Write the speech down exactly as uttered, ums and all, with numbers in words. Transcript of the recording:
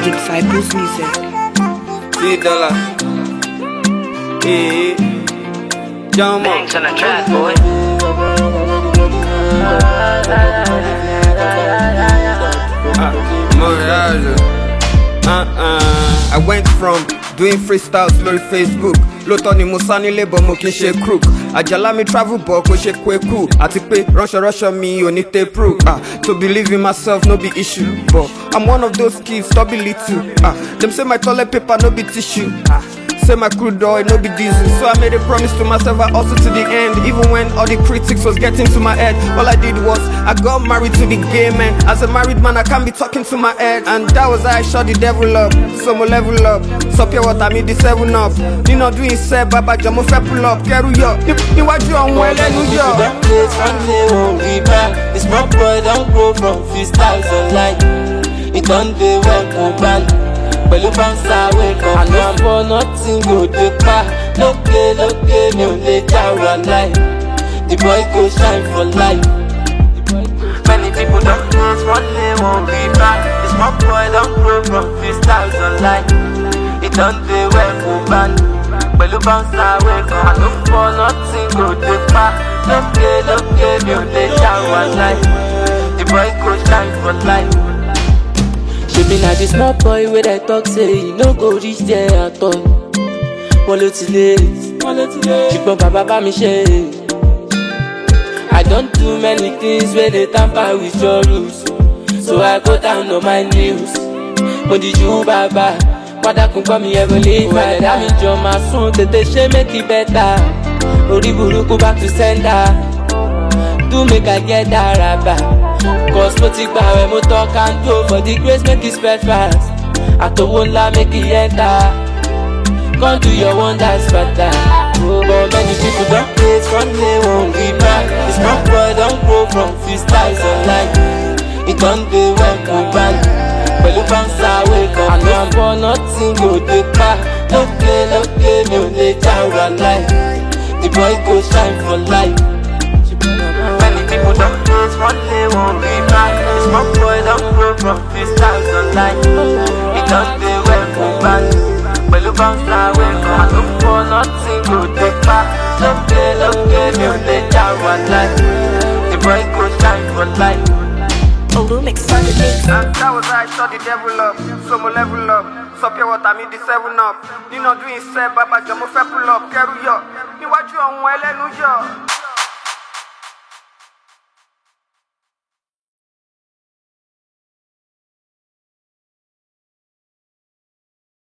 Disciples Music. See dollar. Hey, John Banks on the track, boy. Uh-uh. I went from doing freestyles lórí Facebook. Lóòótọ́ ni mo sá nílé but mo kì í ṣe crook. Àjàlá mi travel but kò ṣe kweku. Àti pé ránṣọránṣọ mi ò ní tape proof. Ah, to believe in myself no be issue. But I'm one of those kids, stop be little. Ah, them say my toilet paper no be tissue. Ah, say my crude oil no be diesel. So I made a promise to myself I hustle to the end. Even when all the critics was getting to my head, all I did was I got married to the gay man. As a married man I can't be talking to my head. And that was how I shut the devil up. So mo level up. So pure water me the seven up. Nino doing say baba jamo fe pull up. Keru yo. Niwaju ohun elenu yo. That place one day won't be back. This my boy don't grow from freestyles online. It don't dey well go band. Pẹ̀lú bouncer wake up. I know for nothing go dey pa. Lókè lókè mi ò lè jára láì. The boy go shine for life. Many people don't place one day won't be back. This my boy don't grow from freestyles online. It don't dey well go band. Pẹ̀lú bouncer wake up. I know for nothing go dey pa. Lókè lókè mi ò lè jára láì. The boy go shine for life. She be like the small boy where they talk say he no go reach there at all. Wọ́n ló ti late, ṣùgbọ́n bàbá bá mi ṣe. I don't do many things where they tamper with your rules. So I go down on my knees. Mo dìjú bàbá, pàdàkùn gbọ́ mi ẹ̀rọ lè fà. Ẹ̀dá mi jọ máa sún tètè ṣe make it better. Orí burúkú back to sender. Do make I get that rubber. Cause mo ti gba ẹ̀ mo talk and go for the grace make it spread fast. Àtòwò ńlá make it enter. Come do your wonders father. Oh, but many people don't place one day won't be back. This small boy don't grow from freestyles online. It don't dey well go band. Pẹ̀lú bouncer wake up. I know I'm for nothing go dey pa. Lókè lókè mi ò lè jára láì. The boy go shine for life. Many people don't place one day won't be back. This small boy don't grow from freestyles online. It don't dey well go band. Pẹ̀lú bouncer wake up. I look for nothing go dey pa. Lókè lókè mi ò lè jára láì. The boy go shine for life. Olumix on the mix. And that was how I shut the devil up. So mo level up. So pure water me the seven up. Nino doing say baba jamo fe pull up. Keru yo. Niwaju ohun elenu yo.